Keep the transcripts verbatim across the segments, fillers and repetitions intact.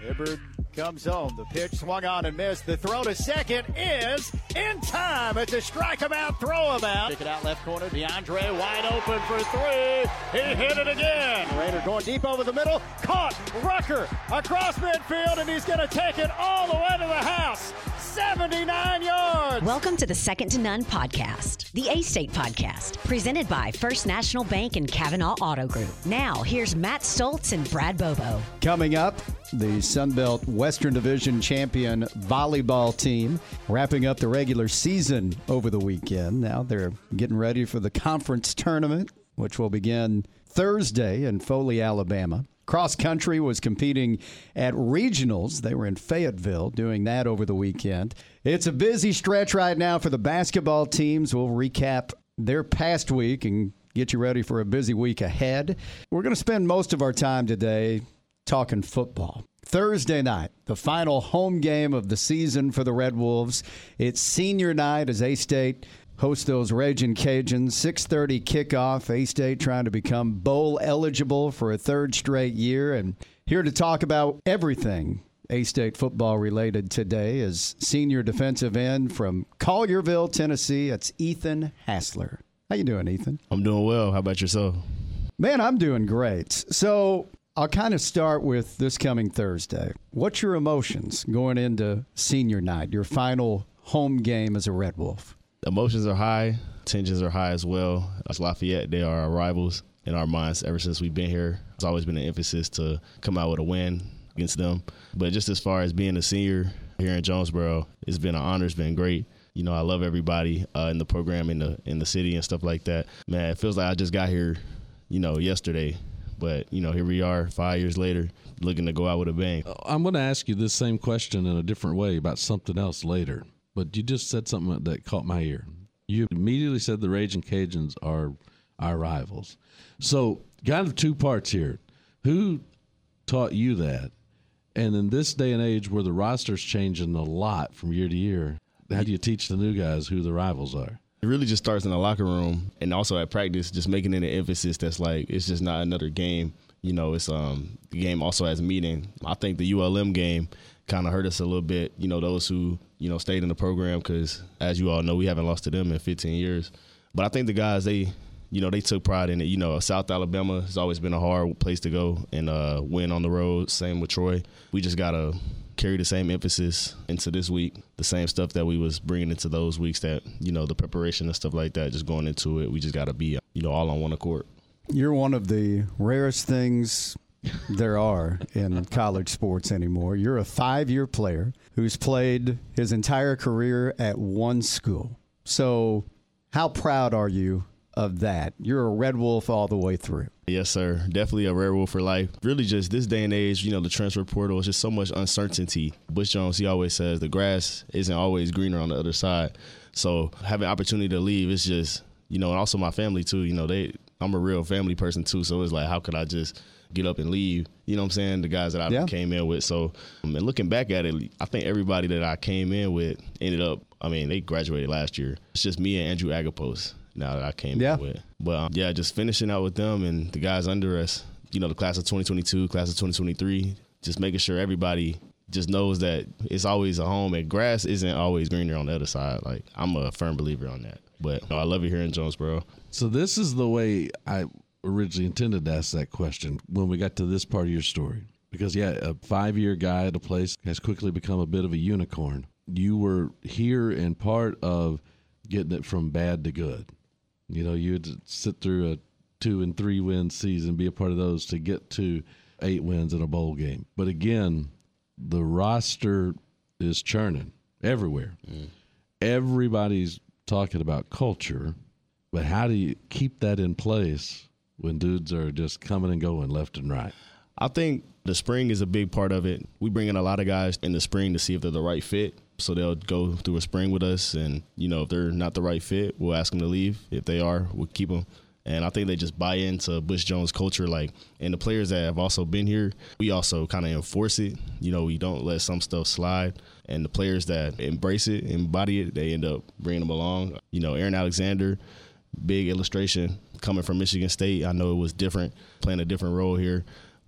Hibbard comes home. The pitch swung on and missed. The throw to second is in time. It's a strike him out, throw him out. Kick it out left corner. DeAndre wide open for three. He hit it again. Raider going deep over the middle. Caught. Rucker across midfield, and he's going to take it all the way to the house. seventy-nine yards. Welcome to the Second to None podcast, the A-State podcast, presented by First National Bank and Kavanaugh Auto Group. Now, here's Matt Stoltz and Brad Bobo. Coming up, the Sunbelt Western Division champion volleyball team wrapping up the regular season over the weekend. Now they're getting ready for the conference tournament, which will begin Thursday in Foley, Alabama. Cross country was competing at regionals. They were in Fayetteville doing that over the weekend. It's a busy stretch right now for the basketball teams. We'll recap their past week and get you ready for a busy week ahead. We're going to spend most of our time today talking football. Thursday night, the final home game of the season for the Red Wolves. It's senior night as A-State host those Ragin' Cajuns. six thirty kickoff. A-State trying to become bowl eligible for a third straight year. And here to talk about everything A-State football related today is senior defensive end from Collierville, Tennessee. It's Ethan Hassler. How you doing, Ethan? I'm doing well. How about yourself? Man, I'm doing great. So I'll kind of start with this coming Thursday. What's your emotions going into senior night, your final home game as a Red Wolf? Emotions are high. Tensions are high as well. As Lafayette, they are our rivals in our minds ever since we've been here. It's always been an emphasis to come out with a win against them. But just as far as being a senior here in Jonesboro, it's been an honor. It's been great. You know, I love everybody uh, in the program, in the in the city and stuff like that. Man, it feels like I just got here, you know, yesterday. But, you know, here we are five years later looking to go out with a bang. I'm going to ask you this same question in a different way about something else later. But you just said something that caught my ear. You immediately said the Ragin' Cajuns are our rivals. So kind of two parts here. Who taught you that? And in this day and age where the roster's changing a lot from year to year, how do you teach the new guys who the rivals are? It really just starts in the locker room and also at practice, just making it an emphasis that's like it's just not another game. You know, it's um the game also has meaning. I think the U L M game kind of hurt us a little bit, you know, those who, you know, stayed in the program because, as you all know, we haven't lost to them in fifteen years. But I think the guys, they, you know, they took pride in it. You know, South Alabama has always been a hard place to go and uh, win on the road. Same with Troy. We just got to carry the same emphasis into this week, the same stuff that we was bringing into those weeks that, you know, the preparation and stuff like that, just going into it, we just got to be, you know, all on one accord. You're one of the rarest things there are in college sports anymore. You're a five-year player who's played his entire career at one school. So how proud are you of that? You're a Red Wolf all the way through. Yes, sir. Definitely a Red Wolf for life. Really just this day and age, you know, the transfer portal is just so much uncertainty. Butch Jones, he always says the grass isn't always greener on the other side. So having opportunity to leave, it's just, you know, and also my family too, you know, they, I'm a real family person too. So it's like, how could I just get up and leave? You know what I'm saying? The guys that I yeah. came in with. So, um, and looking back at it, I think everybody that I came in with ended up, I mean, they graduated last year. It's just me and Andrew Agapos now that I came yeah. in with. But, um, yeah, just finishing out with them and the guys under us, you know, the class of twenty twenty-two, class of twenty twenty-three, just making sure everybody just knows that it's always a home and grass isn't always greener on the other side. Like, I'm a firm believer on that. But you know, I love it here in Jonesboro. So this is the way I originally intended to ask that question when we got to this part of your story. Because, yeah, a five-year guy at a place has quickly become a bit of a unicorn. You were here and part of getting it from bad to good. You know, you had to sit through a two- and three-win season, be a part of those to get to eight wins in a bowl game. But, again, the roster is churning everywhere. Mm. Everybody's talking about culture, but how do you keep that in place when dudes are just coming and going left and right? I think the spring is a big part of it. We bring in a lot of guys in the spring to see if they're the right fit. So they'll go through a spring with us, and, you know, if they're not the right fit, we'll ask them to leave. If they are, we'll keep them. And I think they just buy into Butch Jones' culture. Like, and the players that have also been here, we also kind of enforce it. You know, we don't let some stuff slide. And the players that embrace it, embody it, they end up bringing them along. You know, Aaron Alexander, big illustration, coming from Michigan State. I know it was different, playing a different role here.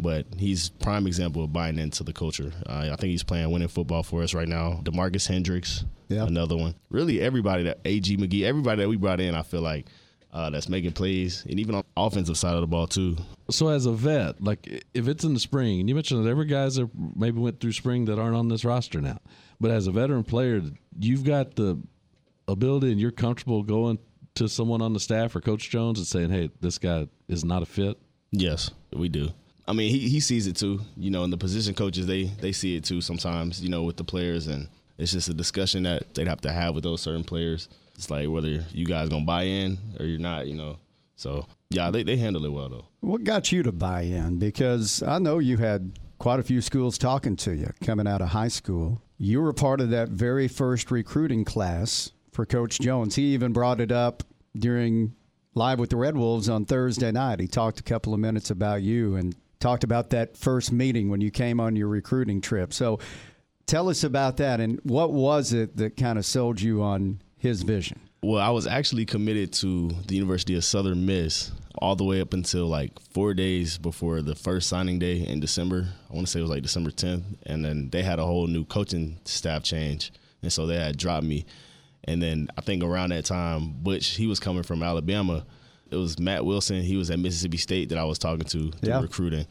But he's prime example of buying into the culture. Uh, I think he's playing winning football for us right now. DeMarcus Hendricks, yeah. another one. Really, everybody that A G McGee, everybody that we brought in, I feel like uh, that's making plays, and even on the offensive side of the ball too. So as a vet, like if it's in the spring, and you mentioned that every guys that maybe went through spring that aren't on this roster now, but as a veteran player, you've got the ability and you're comfortable going to someone on the staff or Coach Jones and saying, hey, this guy is not a fit? Yes, we do. I mean, he, he sees it too, you know, and the position coaches, they they see it too sometimes, you know, with the players, and it's just a discussion that they'd have to have with those certain players. It's like whether you guys going to buy in or you're not, you know. So, yeah, they, they handle it well, though. What got you to buy in? Because I know you had quite a few schools talking to you coming out of high school. You were part of that very first recruiting class for Coach Jones. He even brought it up during Live with the Red Wolves on Thursday night. He talked a couple of minutes about you and talked about that first meeting when you came on your recruiting trip. So tell us about that, and what was it that kind of sold you on his vision? Well, I was actually committed to the University of Southern Miss all the way up until like four days before the first signing day in December. I want to say it was like December tenth, and then they had a whole new coaching staff change, and so they had dropped me. And then I think around that time, Butch, he was coming from Alabama. It was Matt Wilson. He was at Mississippi State that I was talking to through yeah. recruiting.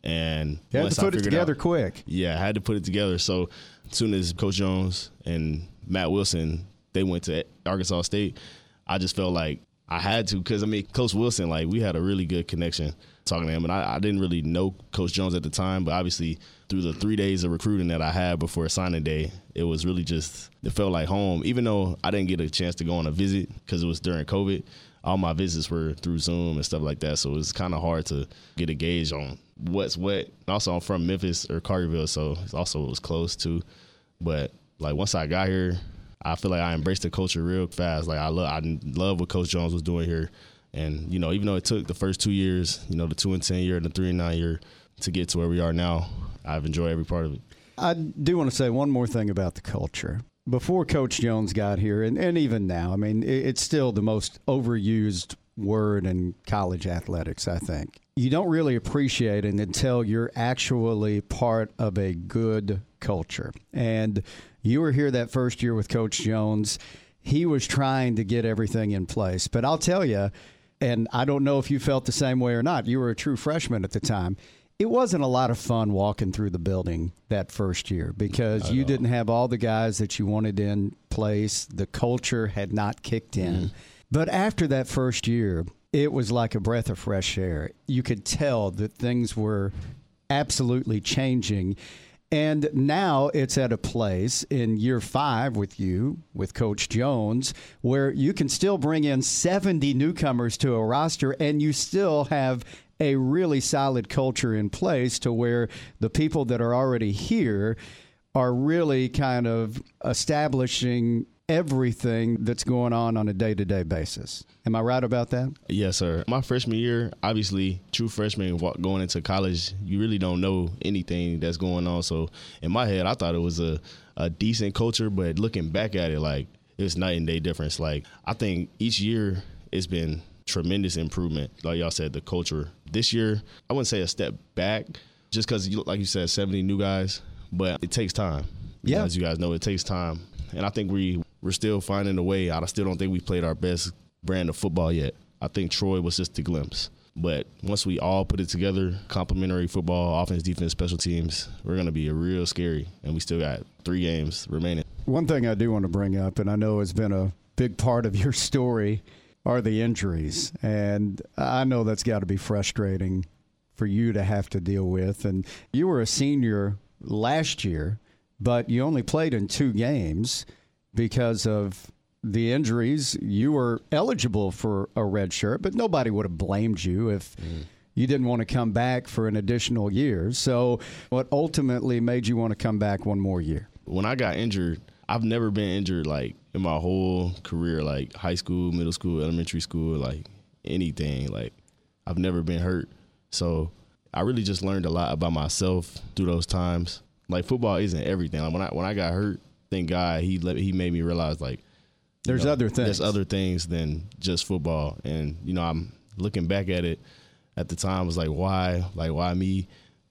And you had to put it together out, quick. Yeah, I had to put it together. So as soon as Coach Jones and Matt Wilson, they went to Arkansas State, I just felt like I had to, because, I mean, Coach Wilson, like, we had a really good connection talking to him. And I, I didn't really know Coach Jones at the time, but obviously through the three days of recruiting that I had before signing day, it was really just, it felt like home. Even though I didn't get a chance to go on a visit because it was during COVID, all my visits were through Zoom and stuff like that. So it was kind of hard to get a gauge on what's what. Also, I'm from Memphis or Carterville, so it also was close too. But, like, once I got here, I feel like I embraced the culture real fast. Like, I love, I love what Coach Jones was doing here. And, you know, even though it took the first two years, you know, the two and ten year and the three and nine year to get to where we are now, I've enjoyed every part of it. I do want to say one more thing about the culture. Before Coach Jones got here, and, and even now, I mean, it's still the most overused word in college athletics, I think. You don't really appreciate it until you're actually part of a good culture. And you were here that first year with Coach Jones. He was trying to get everything in place. But I'll tell you, and I don't know if you felt the same way or not, you were a true freshman at the time. It wasn't a lot of fun walking through the building that first year because you didn't have all the guys that you wanted in place. The culture had not kicked in. Mm-hmm. But after that first year, it was like a breath of fresh air. You could tell that things were absolutely changing. And now it's at a place in year five with you, with Coach Jones, where you can still bring in seventy newcomers to a roster and you still have a really solid culture in place to where the people that are already here are really kind of establishing everything that's going on on a day-to-day basis. Am I right about that? Yes, sir. My freshman year, obviously, true freshman going into college, you really don't know anything that's going on. So in my head, I thought it was a, a decent culture, but looking back at it, like, it's night and day difference. Like, I think each year it's been tremendous improvement. Like y'all said, the culture. This year, I wouldn't say a step back, just because, like you said, seventy new guys, but it takes time. Yeah. As you guys know, it takes time. And I think we, we're still finding a way. I still don't think we've played our best brand of football yet. I think Troy was just a glimpse. But once we all put it together, complementary football, offense, defense, special teams, we're going to be a real scary. And we still got three games remaining. One thing I do want to bring up, and I know has been a big part of your story, are the injuries. And I know that's got to be frustrating for you to have to deal with. And you were a senior last year, but you only played in two games because of the injuries. You were eligible for a red shirt, but nobody would have blamed you if mm. you didn't want to come back for an additional year. So what ultimately made you want to come back one more year? When I got injured, I've never been injured, like, in my whole career, like high school, middle school, elementary school, like anything. Like, I've never been hurt. So I really just learned a lot about myself through those times. Like, football isn't everything. Like, when I when I got hurt, thank God he let, he made me realize, like, there's know, other things. There's other things than just football. And, you know, I'm looking back at it at the time, I was like, why? Like, why me?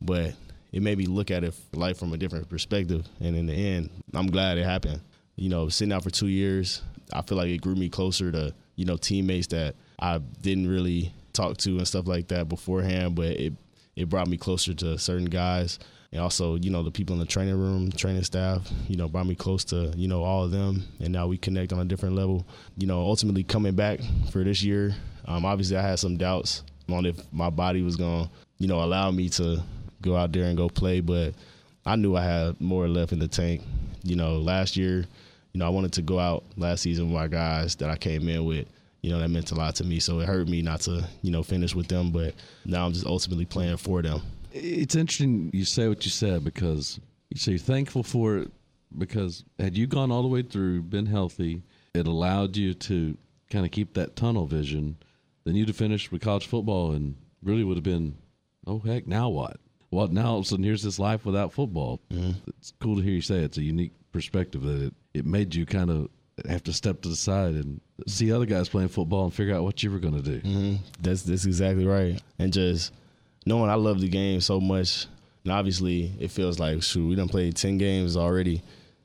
but it made me look at it life from a different perspective. And in the end, I'm glad it happened. You know, sitting out for two years, I feel like it grew me closer to, you know, teammates that I didn't really talk to and stuff like that beforehand, but it, it brought me closer to certain guys. And also, you know, the people in the training room, training staff, you know, brought me close to, you know, all of them. And now we connect on a different level. You know, ultimately coming back for this year, um, obviously I had some doubts on if my body was going to, you know, allow me to go out there and go play. But I knew I had more left in the tank. You know, last year, you know, I wanted to go out last season with my guys that I came in with. You know, that meant a lot to me. So it hurt me not to, you know, finish with them. But now I'm just ultimately playing for them. It's interesting you say what you said, because you say you're thankful for it, because had you gone all the way through, been healthy, it allowed you to kind of keep that tunnel vision, then you'd have finished with college football and really would have been, oh, heck, now what? Well, now all of a sudden here's this life without football. Mm-hmm. It's cool to hear you say it's a unique perspective that it, it made you kind of have to step to the side and see other guys playing football and figure out what you were going to do. Mm-hmm. That's, that's exactly right. And just knowing I love the game so much, and obviously it feels like, shoot, we done played ten games already,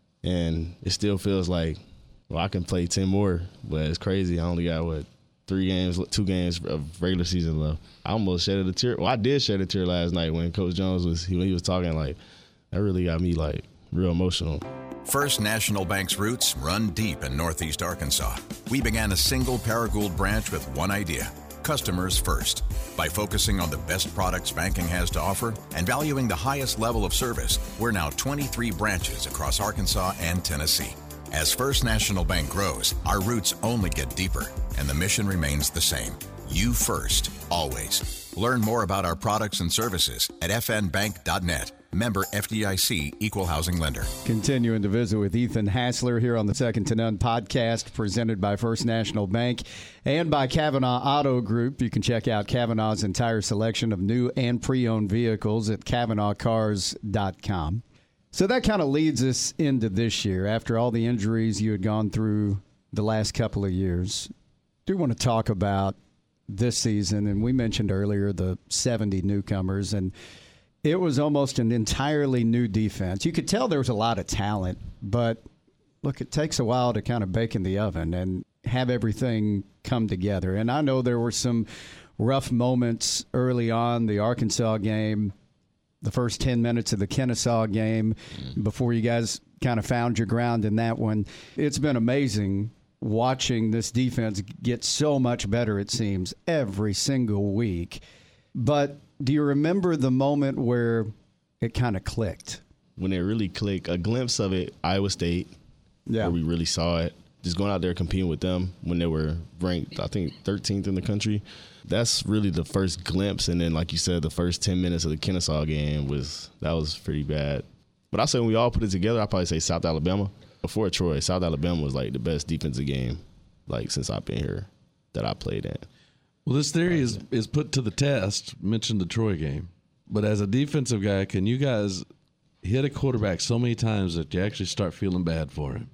and it still feels like, well, I can play ten more, but it's crazy. I only got, what, three games, two games of regular season left. I almost shed a tear. Well, I did shed a tear last night when Coach Jones was, when he was talking, like, that really got me, like, real emotional. First National Bank's roots run deep in Northeast Arkansas. We began a single Paragould branch with one idea: customers first. By focusing on the best products banking has to offer and valuing the highest level of service, we're now twenty-three branches across Arkansas and Tennessee. As First National Bank grows, our roots only get deeper, and the mission remains the same: you first, always. Learn more about our products and services at f n bank dot net. Member F D I C, Equal Housing Lender. Continuing to visit with Ethan Hassler here on the Second to None podcast, presented by First National Bank and by Kavanaugh Auto Group. You can check out Kavanaugh's entire selection of new and pre-owned vehicles at Kavanaugh cars dot com. So that kind of leads us into this year. After all the injuries you had gone through the last couple of years, I do want to talk about this season. And we mentioned earlier the seventy newcomers, and it was almost an entirely new defense. You could tell there was a lot of talent, but look, it takes a while to kind of bake in the oven and have everything come together. And I know there were some rough moments early on, the Arkansas game, the first ten minutes of the Kennesaw game, mm. before you guys kind of found your ground in that one. It's been amazing watching this defense get so much better, it seems, every single week. But do you remember the moment where it kind of clicked? When it really clicked, a glimpse of it, Iowa State, yeah. where we really saw it. Just going out there competing with them when they were ranked, I think, thirteenth in the country. That's really the first glimpse. And then, like you said, the first ten minutes of the Kennesaw game, was that was pretty bad. But I say when we all put it together, I'd probably say South Alabama. Before Troy, South Alabama was like the best defensive game, like, since I've been here, that I played in. Well, this theory is, is put to the test. Mentioned the Troy game. But as a defensive guy, can you guys hit a quarterback so many times that you actually start feeling bad for him?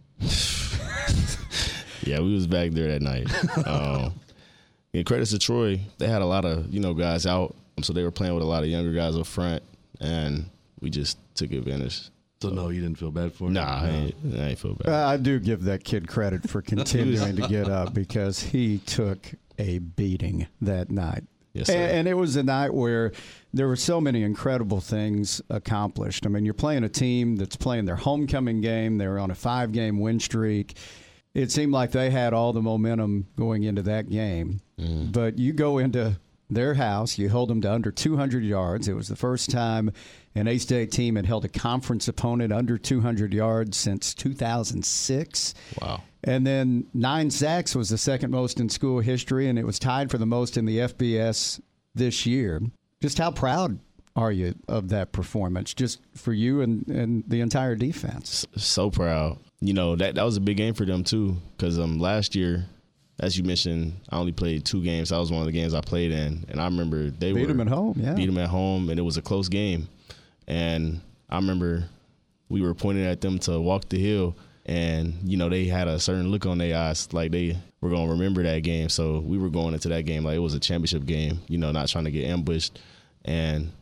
Yeah, we was back there that night. um, and credits to Troy, they had a lot of, you know, guys out, so they were playing with a lot of younger guys up front, and we just took advantage. So, no, you didn't feel bad for him? Nah, I ain't, I ain't feel bad. Uh, I do give that kid credit for continuing to get up, because he took a beating that night. Yes, sir. And, and it was a night where there were so many incredible things accomplished. I mean, you're playing a team that's playing their homecoming game. They were on a five-game win streak. It seemed like they had all the momentum going into that game. Mm. But you go into their house, you hold them to under two hundred yards. It was the first time an A-State team had held a conference opponent under two hundred yards since two thousand six. Wow. And then nine sacks was the second most in school history, and it was tied for the most in the F B S this year. Just how proud are you of that performance, just for you and, and the entire defense? So proud. You know, that, that was a big game for them, too, because um, last year, as you mentioned, I only played two games. That was one of the games I played in. And I remember they beat were – them at home, yeah. Beat them at home, and it was a close game. And I remember we were pointing at them to walk the hill, and, you know, they had a certain look on their eyes, like they were going to remember that game. So we were going into that game like it was a championship game, you know, not trying to get ambushed. And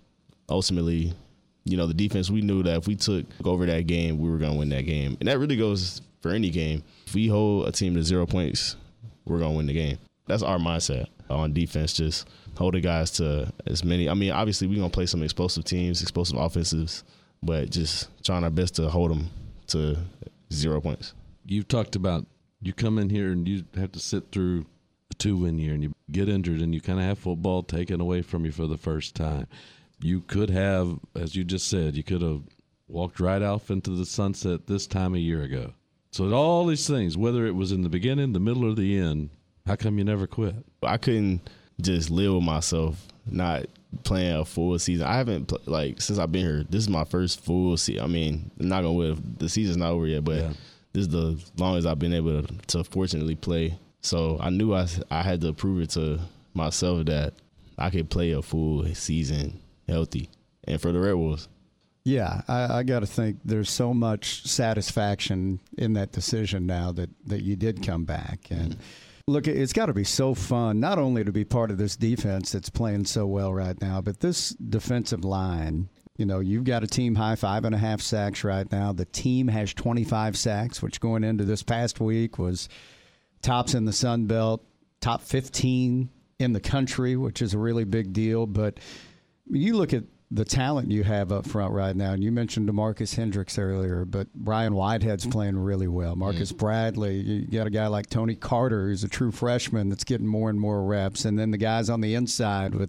ultimately, you know, the defense, we knew that if we took over that game, we were going to win that game. And that really goes for any game. If we hold a team to zero points, we're going to win the game. That's our mindset on defense, just holding guys to as many. I mean, obviously, we're going to play some explosive teams, explosive offensives, but just trying our best to hold them to zero points. You've talked about you come in here and you have to sit through a two-win year and you get injured and you kind of have football taken away from you for the first time. You could have, as you just said, you could have walked right off into the sunset this time a year ago. So all these things, whether it was in the beginning, the middle, or the end, how come you never quit? I couldn't just live with myself not playing a full season. I haven't, pl- like, since I've been here, this is my first full season. I mean, I'm not going to win. The season's not over yet, but yeah. This is the longest I've been able to, to fortunately play. So I knew I, I had to prove it to myself that I could play a full season healthy. And for the Red Wolves. Yeah, I, I got to think there's so much satisfaction in that decision now that, that you did come back. And mm-hmm. Look, it's got to be so fun, not only to be part of this defense that's playing so well right now, but this defensive line. You know, you've got a team high five and a half sacks right now. The team has twenty-five sacks, which going into this past week was tops in the Sun Belt, top fifteen in the country, which is a really big deal. But you look at the talent you have up front right now, and you mentioned DeMarcus Hendricks earlier, but Brian Whitehead's playing really well. Marcus mm-hmm. Bradley, you got a guy like Tony Carter, who's a true freshman that's getting more and more reps, and then the guys on the inside with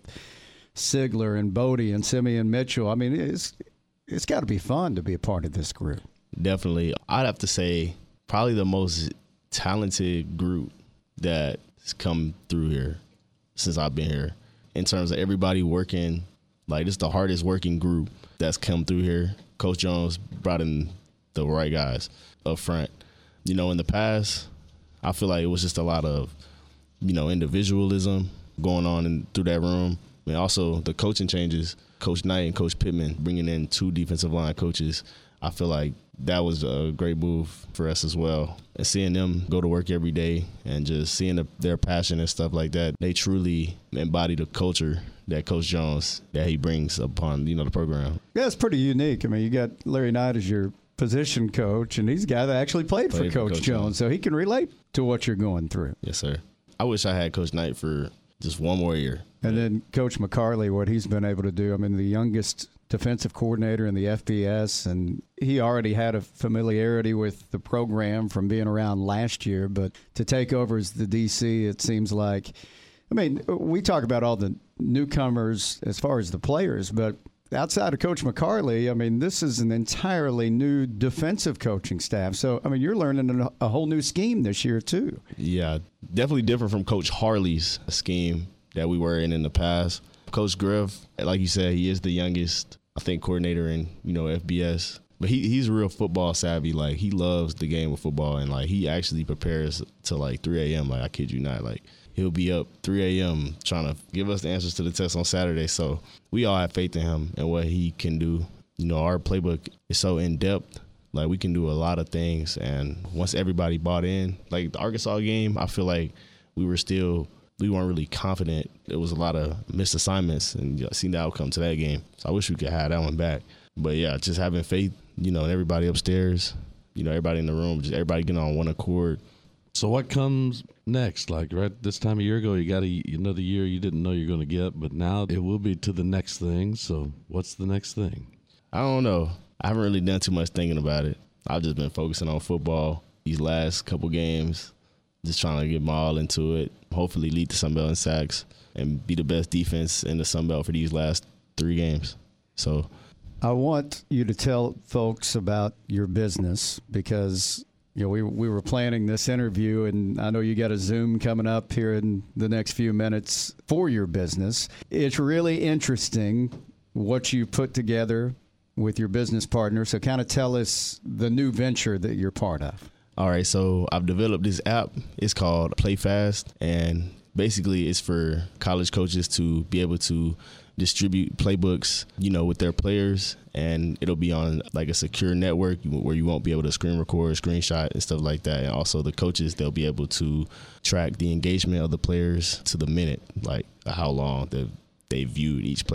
Sigler and Bodie and Simeon Mitchell. I mean, it's it's got to be fun to be a part of this group. Definitely. I'd have to say probably the most talented group that's come through here since I've been here in terms of everybody working. Like, it's the hardest working group that's come through here. Coach Jones brought in the right guys up front. You know, in the past, I feel like it was just a lot of, you know, individualism going on in, through that room. I mean, also the coaching changes, Coach Knight and Coach Pittman bringing in two defensive line coaches. I feel like that was a great move for us as well. And seeing them go to work every day and just seeing the, their passion and stuff like that, they truly embody the culture that Coach Jones, that he brings upon, you know, the program. Yeah, it's pretty unique. I mean, you got Larry Knight as your position coach, and he's a guy that actually played, played for Coach, Coach Jones, Jones, so he can relate to what you're going through. Yes, sir. I wish I had Coach Knight for just one more year. And then Coach McCarley, what he's been able to do. I mean, the youngest defensive coordinator in the F B S, and he already had a familiarity with the program from being around last year. But to take over as the D C, it seems like, I mean, we talk about all the newcomers as far as the players, but outside of Coach McCarley, I mean, this is an entirely new defensive coaching staff. So, I mean, you're learning a whole new scheme this year, too. Yeah, definitely different from Coach Harley's scheme that we were in in the past. Coach Griff, like you said, he is the youngest, I think, coordinator in, you know, F B S. But he he's real football savvy. Like, he loves the game of football, and, like, he actually prepares to, like, three a.m. Like, I kid you not. Like, he'll be up three a.m. trying to give us the answers to the test on Saturday. So we all have faith in him and what he can do. You know, our playbook is so in-depth. Like, we can do a lot of things. And once everybody bought in, like the Arkansas game, I feel like we were still – we weren't really confident. There was a lot of missed assignments, and you know, seen the outcome to that game. So I wish we could have that one back. But, yeah, just having faith, you know, in everybody upstairs, you know, everybody in the room, just everybody getting on one accord. So what comes next? Like, right this time a year ago, you got a, another year you didn't know you're going to get, but now it will be to the next thing. So what's the next thing? I don't know. I haven't really done too much thinking about it. I've just been focusing on football these last couple games, just trying to get my all into it, hopefully lead the Sun Belt in sacks and be the best defense in the Sun Belt for these last three games. So I want you to tell folks about your business because – you know, we we were planning this interview, and I know you got a Zoom coming up here in the next few minutes for your business. It's really interesting what you put together with your business partner. So kind of tell us the new venture that you're part of. All right, so I've developed this app. It's called Play Fast, and basically it's for college coaches to be able to distribute playbooks, you know, with their players, and it'll be on like a secure network where you won't be able to screen record, screenshot, and stuff like that. And also the coaches, they'll be able to track the engagement of the players to the minute, like how long they've they viewed each playbook.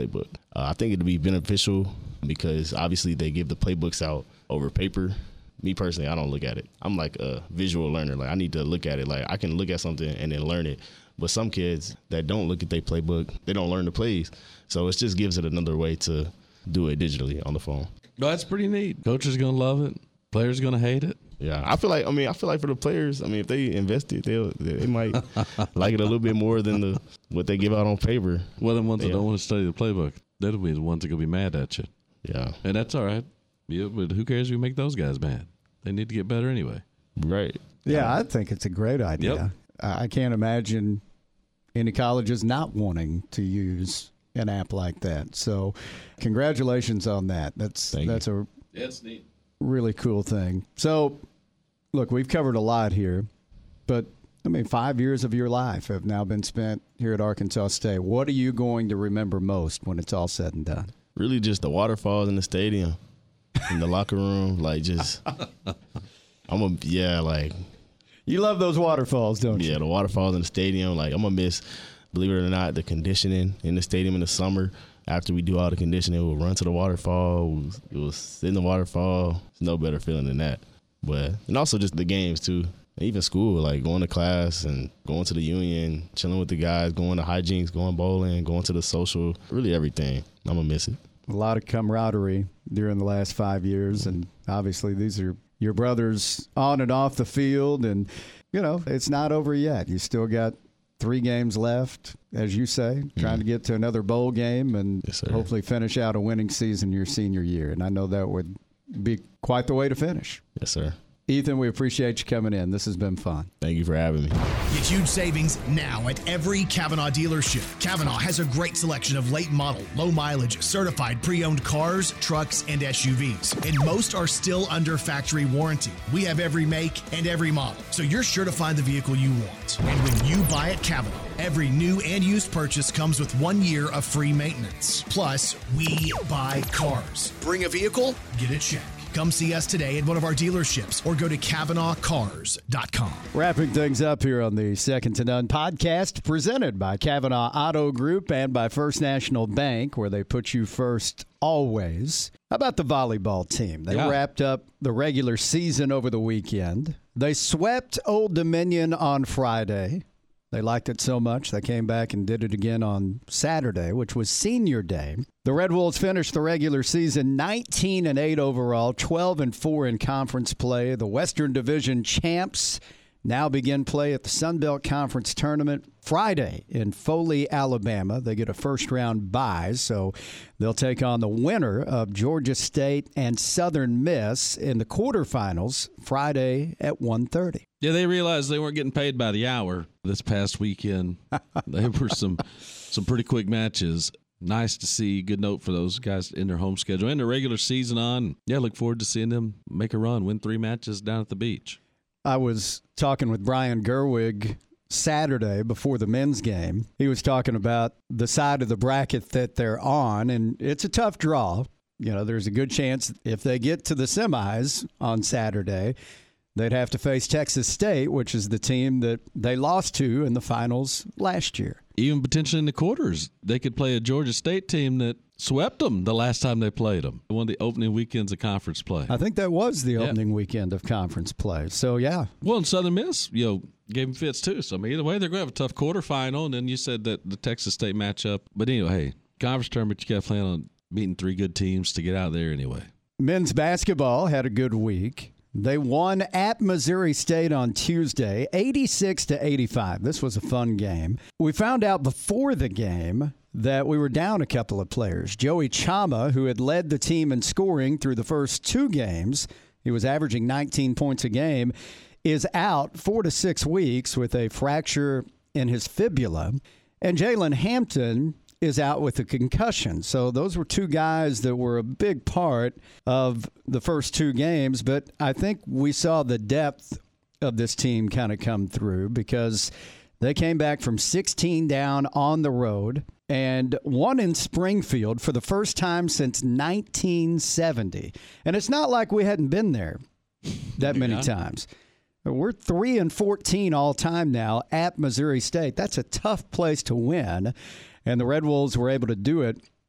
Uh, I think it'd be beneficial because obviously they give the playbooks out over paper. Me personally, I don't look at it. I'm like a visual learner. Like I need to look at it. Like I can look at something and then learn it. But some kids that don't look at their playbook, they don't learn the plays. So it just gives it another way to do it digitally on the phone. Well, that's pretty neat. Coaches going to love it. Players going to hate it. Yeah, I feel like, I mean, I feel like for the players, I mean, if they invested, they they might like it a little bit more than the what they give out on paper. Well, the ones yeah. that don't want to study the playbook, that'll be the ones that are going to be mad at you. Yeah. And that's all right. Yeah, but who cares if you make those guys mad? They need to get better anyway. Right. Yeah, I think it's a great idea. Yep. I can't imagine any colleges not wanting to use an app like that. So congratulations on that. That's Thank that's you. a That's neat. really cool thing. So, look, we've covered a lot here, but, I mean, five years of your life have now been spent here at Arkansas State. What are you going to remember most when it's all said and done? Really just the waterfalls in the stadium, in the locker room, like just, I'm a, yeah, like. You love those waterfalls, don't you? Yeah, the waterfalls in the stadium. Like, I'm going to miss, believe it or not, the conditioning in the stadium in the summer. After we do all the conditioning, we'll run to the waterfall. We'll, we'll sit in the waterfall. There's no better feeling than that. But and also just the games, too. Even school, like going to class and going to the union, chilling with the guys, going to hijinks, going bowling, going to the social, really everything. I'm going to miss it. A lot of camaraderie during the last five years, and obviously these are your brothers on and off the field, and, you know, it's not over yet. You still got three games left, as you say, trying mm. to get to another bowl game and yes, hopefully finish out a winning season your senior year, and I know that would be quite the way to finish. Yes, sir. Ethan, we appreciate you coming in. This has been fun. Thank you for having me. Get huge savings now at every Kavanaugh dealership. Kavanaugh has a great selection of late model, low mileage, certified pre-owned cars, trucks, and S U Vs. And most are still under factory warranty. We have every make and every model, so you're sure to find the vehicle you want. And when you buy at Kavanaugh, every new and used purchase comes with one year of free maintenance. Plus, we buy cars. Bring a vehicle, get a check. Come see us today at one of our dealerships or go to Kavanaugh Cars dot com. Wrapping things up here on the Second to None podcast, presented by Kavanaugh Auto Group and by First National Bank, where they put you first always. How about the volleyball team? They yeah. wrapped up the regular season over the weekend. They swept Old Dominion on Friday. They liked it so much, they came back and did it again on Saturday, which was senior day. The Red Wolves finished the regular season nineteen and eight overall, twelve and four in conference play. The Western Division champs now begin play at the Sun Belt Conference Tournament Friday in Foley, Alabama. They get a first-round bye, so they'll take on the winner of Georgia State and Southern Miss in the quarterfinals Friday at one thirty. Yeah, they realized they weren't getting paid by the hour this past weekend. They were some some pretty quick matches. Nice to see. Good note for those guys in their home schedule and their regular season on. Yeah, look forward to seeing them make a run, win three matches down at the beach. I was talking with Brian Gerwig Saturday before the men's game. He was talking about the side of the bracket that they're on, and it's a tough draw. You know, there's a good chance if they get to the semis on Saturday, they'd have to face Texas State, which is the team that they lost to in the finals last year. Even potentially in the quarters, they could play a Georgia State team that swept them the last time they played them. One of the opening weekends of conference play. I think that was the yeah. opening weekend of conference play. So, yeah. Well, and Southern Miss, you know, gave them fits too. So, I mean, either way, they're going to have a tough quarterfinal. And then you said that the Texas State matchup. But anyway, hey, conference tournament, you got to plan on beating three good teams to get out there anyway. Men's basketball had a good week. They won at Missouri State on Tuesday, eighty-six to eighty-five. This was a fun game. We found out before the game that we were down a couple of players. Joey Chama, who had led the team in scoring through the first two games, he was averaging nineteen points a game, is out four to six weeks with a fracture in his fibula. And Jalen Hampton is out with a concussion. So those were two guys that were a big part of the first two games. But I think we saw the depth of this team kind of come through because they came back from sixteen down on the road and won in Springfield for the first time since nineteen seventy. And it's not like we hadn't been there that many yeah. times. We're three and fourteen all time now at Missouri State. That's a tough place to win. And the Red Wolves were able to do it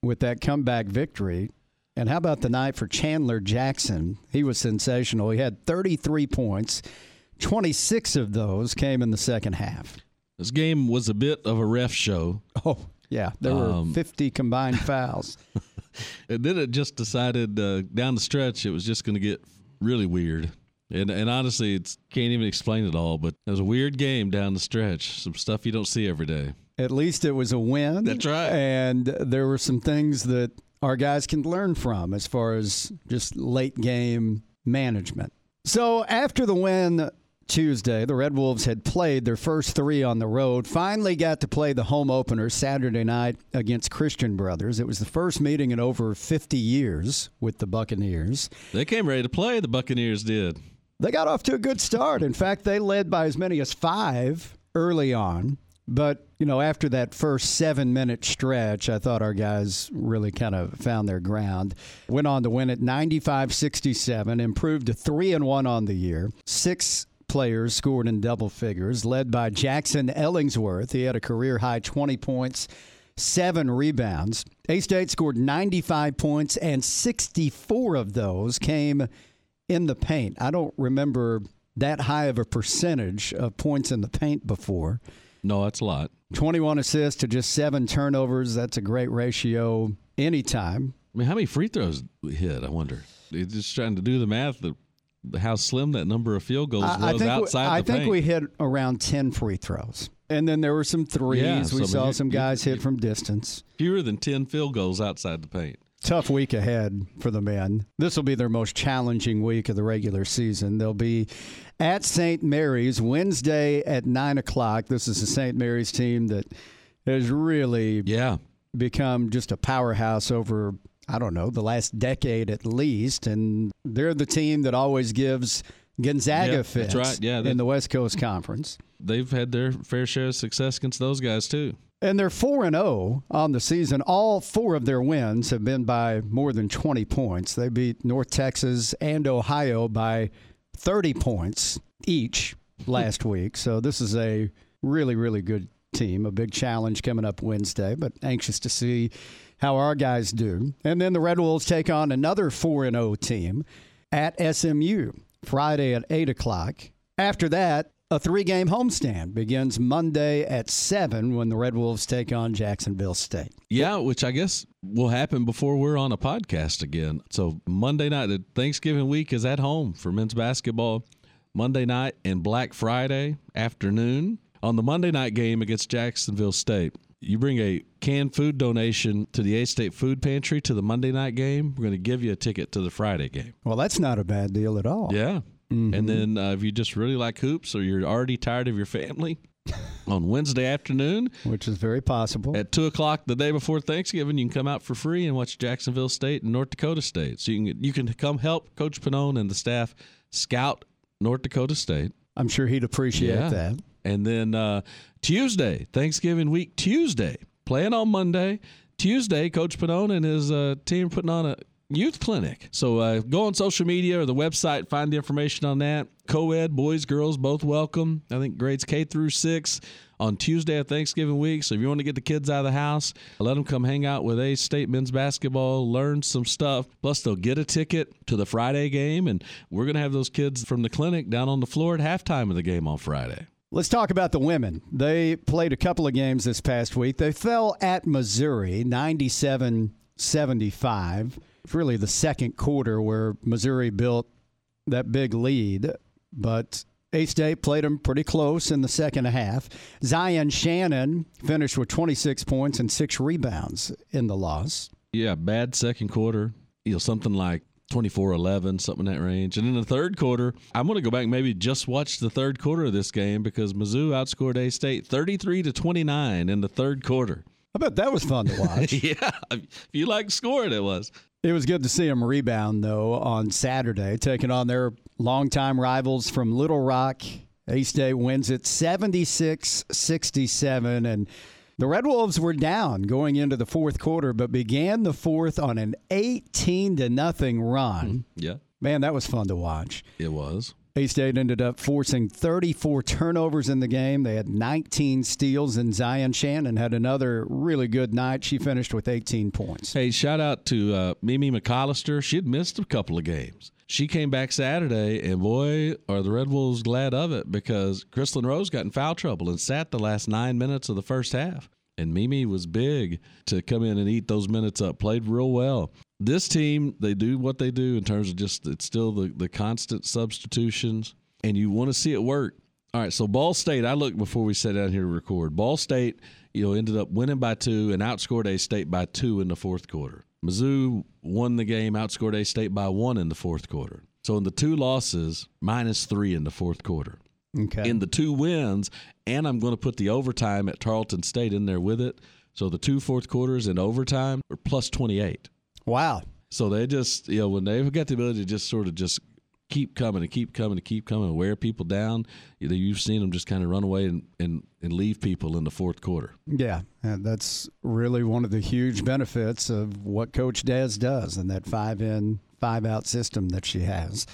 with that comeback victory. And how about the night for Chandler Jackson? He was sensational. He had thirty-three points. twenty-six of those came in the second half. This game was a bit of a ref show. Oh, yeah. There were um, fifty combined fouls. And then it just decided uh, down the stretch it was just going to get really weird. And, and honestly, it can't even explain it all, but it was a weird game down the stretch. Some stuff you don't see every day. At least it was a win. That's right. And there were some things that our guys can learn from as far as just late game management. So after the win Tuesday, the Red Wolves had played their first three on the road, finally got to play the home opener Saturday night against Christian Brothers. It was the first meeting in over fifty years with the Buccaneers. They came ready to play, the Buccaneers did. They got off to a good start. In fact, they led by as many as five early on. But, you know, after that first seven-minute stretch, I thought our guys really kind of found their ground. Went on to win it ninety-five sixty-seven, improved to three and one on the year. Six players scored in double figures, led by Jackson Ellingsworth. He had a career-high twenty points, seven rebounds. A-State scored ninety-five points, and sixty-four of those came in the paint. I don't remember that high of a percentage of points in the paint before. No, that's a lot. twenty-one assists to just seven turnovers. That's a great ratio anytime. I mean, how many free throws hit, I wonder? They're just trying to do the math, the, how slim that number of field goals I, was I outside we, the I think paint. we hit around ten free throws. And then there were some threes. Yeah, we so saw you, some guys you, hit from distance. Fewer than ten field goals outside the paint. Tough week ahead for the men. This will be their most challenging week of the regular season. They'll be at Saint Mary's Wednesday at nine o'clock. This is the Saint Mary's team that has really yeah. become just a powerhouse over, I don't know, the last decade at least. And they're the team that always gives Gonzaga yeah, fits that's right. yeah, in the West Coast Conference. They've had their fair share of success against those guys, too. And they're four and oh on the season. All four of their wins have been by more than twenty points. They beat North Texas and Ohio by thirty points each last week. So this is a really, really good team. A big challenge coming up Wednesday, but anxious to see how our guys do. And then the Red Wolves take on another four and oh team at S M U Friday at eight o'clock. After that, a three-game homestand begins Monday at seven when the Red Wolves take on Jacksonville State. Yeah, which I guess will happen before we're on a podcast again. So Monday night, the Thanksgiving week is at home for men's basketball. Monday night and Black Friday afternoon. On the Monday night game against Jacksonville State, you bring a canned food donation to the A-State Food Pantry to the Monday night game. We're going to give you a ticket to the Friday game. Well, that's not a bad deal at all. Yeah. Mm-hmm. And then uh, if you just really like hoops or you're already tired of your family, on Wednesday afternoon, which is very possible, at two o'clock the day before Thanksgiving, you can come out for free and watch Jacksonville State and North Dakota State. So you can you can come help Coach Pannone and the staff scout North Dakota State. I'm sure he'd appreciate yeah. that. And then uh, Tuesday, Thanksgiving week, Tuesday, playing on Monday. Tuesday, Coach Pannone and his uh, team putting on a youth clinic. So uh, go on social media or the website, find the information on that. Co-ed, boys, girls, both welcome. I think grades K through six on Tuesday of Thanksgiving week. So if you want to get the kids out of the house, let them come hang out with A-State men's basketball, learn some stuff. Plus, they'll get a ticket to the Friday game, and we're going to have those kids from the clinic down on the floor at halftime of the game on Friday. Let's talk about the women. They played a couple of games this past week. They fell at Missouri, ninety-seven seventy-five. It's really the second quarter where Missouri built that big lead, but A-State played them pretty close in the second half. Zion Shannon finished with twenty-six points and six rebounds in the loss. Yeah, bad second quarter. You know, something like twenty-four eleven, something in that range. And in the third quarter, I'm going to go back and maybe just watch the third quarter of this game because Mizzou outscored A-State thirty-three to twenty-nine in the third quarter. I bet that was fun to watch. Yeah, if you like scoring, it was. It was good to see them rebound, though, on Saturday, taking on their longtime rivals from Little Rock. A-State wins it seventy-six sixty-seven, and the Red Wolves were down going into the fourth quarter, but began the fourth on an eighteen to nothing run. Yeah. Man, that was fun to watch. It was. A-State ended up forcing thirty-four turnovers in the game. They had nineteen steals, and Zion Shannon had another really good night. She finished with eighteen points. Hey, shout out to uh, Mimi McAllister. She had missed a couple of games. She came back Saturday, and boy, are the Red Wolves glad of it, because Chrislyn Rose got in foul trouble and sat the last nine minutes of the first half. And Mimi was big to come in and eat those minutes up, played real well. This team, they do what they do in terms of just it's still the, the constant substitutions, and you want to see it work. All right, so Ball State, I looked before we sat down here to record. Ball State, you know, ended up winning by two and outscored A-State by two in the fourth quarter. Mizzou won the game, outscored A-State by one in the fourth quarter. So in the two losses, minus three in the fourth quarter. Okay. In the two wins, and I'm going to put the overtime at Tarleton State in there with it. So the two fourth quarters in overtime are plus twenty-eight. Wow. So they just, you know, when they've got the ability to just sort of just keep coming and keep coming and keep coming and wear people down, you know, you've seen them just kind of run away and, and, and leave people in the fourth quarter. Yeah, and that's really one of the huge benefits of what Coach Des does and that five-in, five-out system that she has.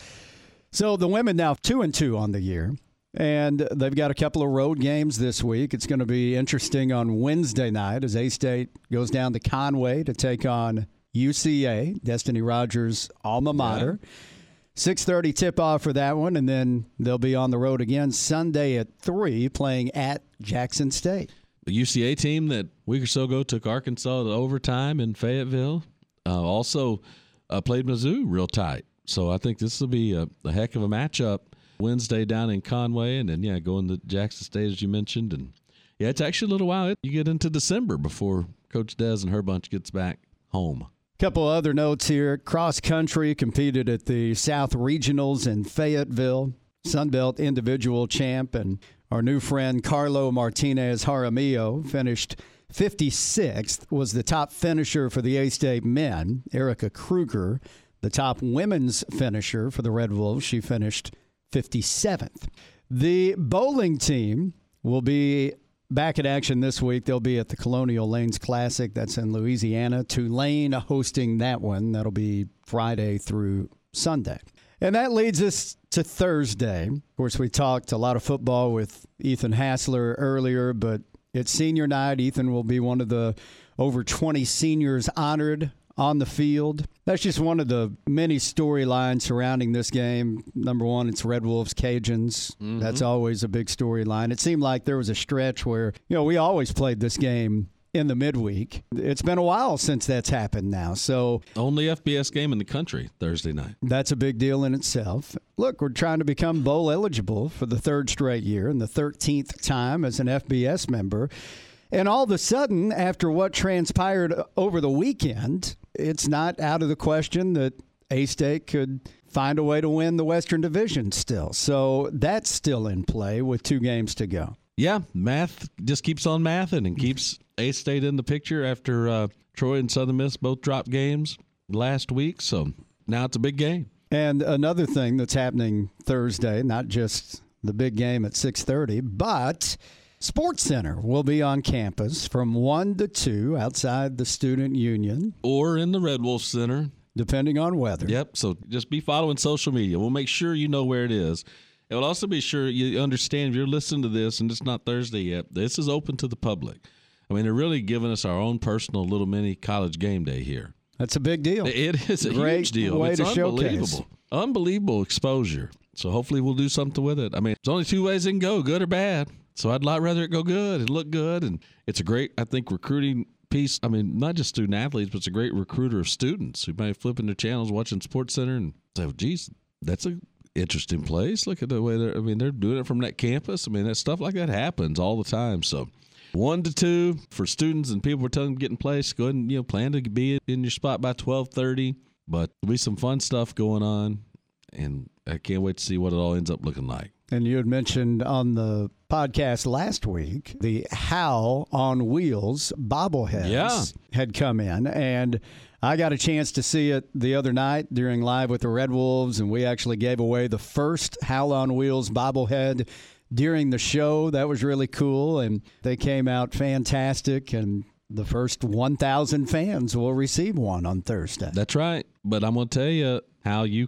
So the women now two and two on the year. And they've got a couple of road games this week. It's going to be interesting on Wednesday night as A-State goes down to Conway to take on U C A, Destiny Rogers' alma mater. Yeah. six thirty tip-off for that one, and then they'll be on the road again Sunday at three playing at Jackson State. The U C A team that a week or so ago took Arkansas to overtime in Fayetteville uh, also uh, played Mizzou real tight. So I think this will be a, a heck of a matchup. Wednesday down in Conway, and then, yeah, going to Jackson State, as you mentioned. And, yeah, it's actually a little while. You get into December before Coach Des and her bunch gets back home. Couple other notes here. Cross country competed at the South Regionals in Fayetteville. Sunbelt individual champ, and our new friend Carlo Martinez Jaramillo finished fifty-sixth, was the top finisher for the A-State men. Erica Kruger, the top women's finisher for the Red Wolves, she finished fifty-seventh. The bowling team will be back in action this week. They'll be at the Colonial Lanes Classic. That's in Louisiana. Tulane hosting that one. That'll be Friday through Sunday. And that leads us to Thursday. Of course, we talked a lot of football with Ethan Hassler earlier, but it's senior night. Ethan will be one of the over twenty seniors honored on the field. That's just one of the many storylines surrounding this game. Number one, it's Red Wolves Cajuns. Mm-hmm. That's always a big storyline. It seemed like there was a stretch where, you know, we always played this game in the midweek. It's been a while since that's happened now. So only F B S game in the country Thursday night. That's a big deal in itself. Look, we're trying to become bowl eligible for the third straight year and the thirteenth time as an F B S member. And all of a sudden, after what transpired over the weekend, it's not out of the question that A-State could find a way to win the Western Division still. So that's still in play with two games to go. Yeah, math just keeps on mathing and keeps A-State in the picture after uh, Troy and Southern Miss both dropped games last week. So now it's a big game. And another thing that's happening Thursday, not just the big game at six thirty, but Sports Center will be on campus from one to two outside the Student Union. Or in the Red Wolf Center. Depending on weather. Yep, so just be following social media. We'll make sure you know where it is. It will also be sure you understand if you're listening to this and it's not Thursday yet, this is open to the public. I mean, they're really giving us our own personal little mini college game day here. That's a big deal. It is a Great huge deal. Way it's to unbelievable. Showcase. Unbelievable exposure. So hopefully we'll do something with it. I mean, there's only two ways it can go, good or bad. So I'd lot rather it go good and look good. And it's a great, I think, recruiting piece. I mean, not just student athletes, but it's a great recruiter of students who might flip in their channels, watching Sports Center and say, oh, geez, that's a interesting place. Look at the way they're, I mean, they're doing it from that campus. I mean, that stuff like that happens all the time. So one to two for students and people we're telling them to get in place. Go ahead and, you know, plan to be in your spot by twelve thirty. But there'll be some fun stuff going on. And I can't wait to see what it all ends up looking like. And you had mentioned on the podcast last week, the How on Wheels bobbleheads yeah. had come in. And I got a chance to see it the other night during Live with the Red Wolves, and we actually gave away the first How on Wheels bobblehead during the show. That was really cool, and they came out fantastic, and the first one thousand fans will receive one on Thursday. That's right. But I'm going to tell you how you can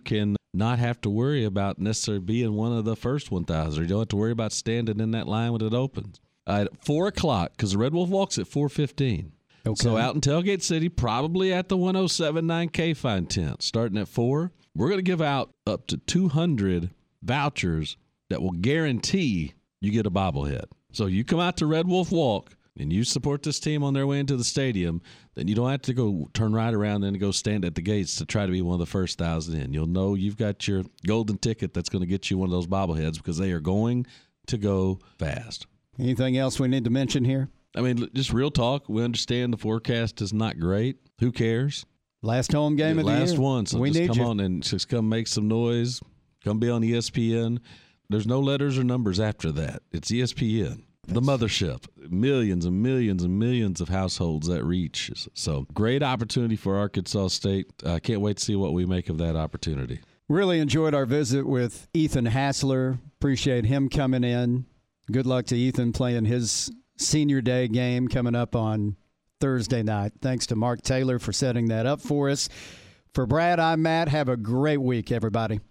not have to worry about necessarily being one of the first one thousand. You don't have to worry about standing in that line when it opens. Uh, at four o'clock, because the Red Wolf walks at four fifteen. Okay. So out in Tailgate City, probably at the one oh seven nine K-Fine tent, starting at four. We're going to give out up to two hundred vouchers that will guarantee you get a bobblehead. So you come out to Red Wolf Walk and you support this team on their way into the stadium, then you don't have to go turn right around and go stand at the gates to try to be one of the first thousand in. You'll know you've got your golden ticket that's going to get you one of those bobbleheads because they are going to go fast. Anything else we need to mention here? I mean, just real talk. We understand the forecast is not great. Who cares? Last home game the of the last year. Last one. So we just need come you. on and just come make some noise. Come be on E S P N. There's no letters or numbers after that. It's E S P N. The mothership, millions and millions and millions of households that reach. So great opportunity for Arkansas State. I uh, can't wait to see what we make of that opportunity. Really enjoyed our visit with Ethan Hassler. Appreciate him coming in. Good luck to Ethan playing his senior day game coming up on Thursday night. Thanks to Mark Taylor for setting that up for us. For Brad, I'm Matt. Have a great week, everybody.